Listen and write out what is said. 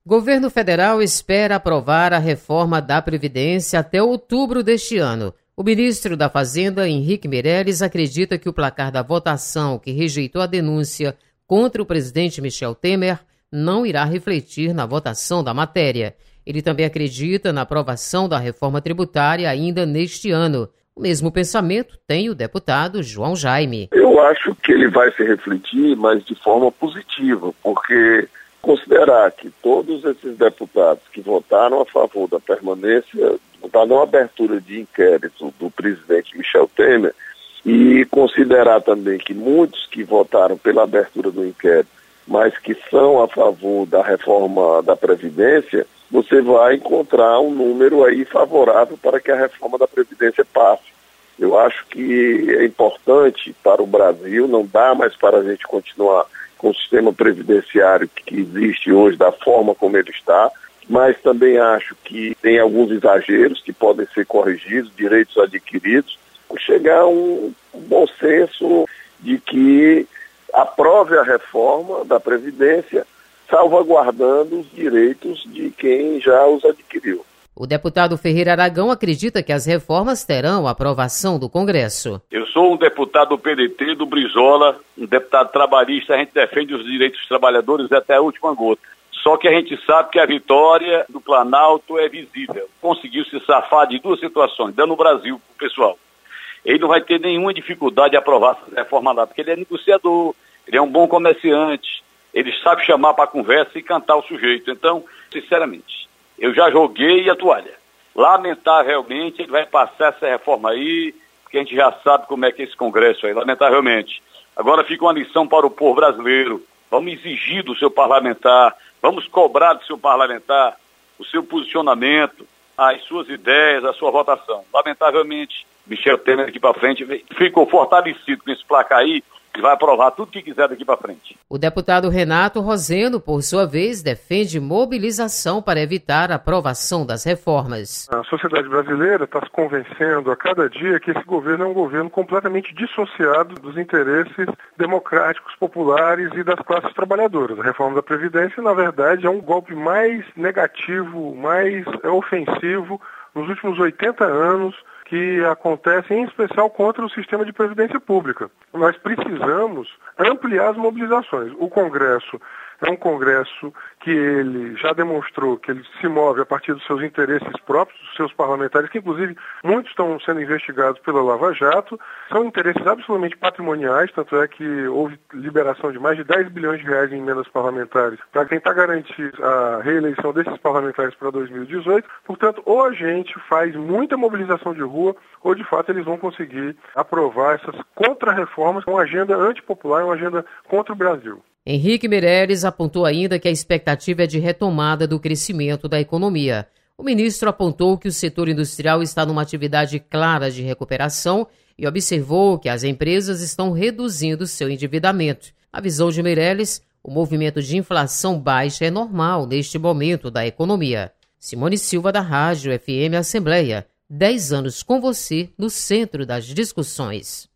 Governo federal espera aprovar a reforma da Previdência até outubro deste ano. O ministro da Fazenda, Henrique Meirelles, acredita que o placar da votação que rejeitou a denúncia contra o presidente Michel Temer não irá refletir na votação da matéria. Ele também acredita na aprovação da reforma tributária ainda neste ano. O mesmo pensamento tem o deputado João Jaime. Eu acho que ele vai se refletir, mas de forma positiva, porque considerar que todos esses deputados que votaram a favor da permanência, da não abertura de inquérito do presidente Michel Temer, e considerar também que muitos que votaram pela abertura do inquérito, mas que são a favor da reforma da Previdência, você vai encontrar um número aí favorável para que a reforma da Previdência passe. Eu acho que é importante para o Brasil, não dá mais para a gente continuar com o sistema previdenciário que existe hoje da forma como ele está, mas também acho que tem alguns exageros que podem ser corrigidos, direitos adquiridos, chegar a um bom senso de que aprove a reforma da Previdência, salvaguardando os direitos de quem já os adquiriu. O deputado Ferreira Aragão acredita que as reformas terão a aprovação do Congresso. Eu sou um deputado do PDT, do Brizola, um deputado trabalhista, a gente defende os direitos dos trabalhadores até a última gota. Só que a gente sabe que a vitória do Planalto é visível. Conseguiu se safar de duas situações, dando o Brasil para o pessoal. Ele não vai ter nenhuma dificuldade de aprovar essa reforma lá, porque ele é negociador, ele é um bom comerciante, ele sabe chamar para a conversa e cantar o sujeito. Então, sinceramente, eu já joguei a toalha. Lamentavelmente, ele vai passar essa reforma aí, porque a gente já sabe como é que é esse Congresso aí, lamentavelmente. Agora fica uma lição para o povo brasileiro. Vamos exigir do seu parlamentar, vamos cobrar do seu parlamentar o seu posicionamento, as suas ideias, a sua votação. Lamentavelmente, Michel Temer daqui para frente ficou fortalecido com esse placar aí, que vai aprovar tudo que quiser daqui para frente. O deputado Renato Rosendo, por sua vez, defende mobilização para evitar a aprovação das reformas. A sociedade brasileira está se convencendo a cada dia que esse governo é um governo completamente dissociado dos interesses democráticos, populares e das classes trabalhadoras. A reforma da Previdência, na verdade, é um golpe mais negativo, mais ofensivo nos últimos 80 anos, que acontece em especial contra o sistema de previdência pública. Nós precisamos ampliar as mobilizações. O Congresso é um Congresso que ele já demonstrou que ele se move a partir dos seus interesses próprios, dos seus parlamentares, que inclusive muitos estão sendo investigados pela Lava Jato, são interesses absolutamente patrimoniais, tanto é que houve liberação de mais de 10 bilhões de reais em emendas parlamentares para tentar garantir a reeleição desses parlamentares para 2018. Portanto, ou a gente faz muita mobilização de rua, ou de fato eles vão conseguir aprovar essas contra-reformas com uma agenda antipopular, uma agenda contra o Brasil. Henrique Meirelles apontou ainda que a expectativa é de retomada do crescimento da economia. O ministro apontou que o setor industrial está numa atividade clara de recuperação e observou que as empresas estão reduzindo seu endividamento. Na visão de Meirelles, o movimento de inflação baixa é normal neste momento da economia. Simone Silva, da Rádio FM Assembleia. 10 anos com você no centro das discussões.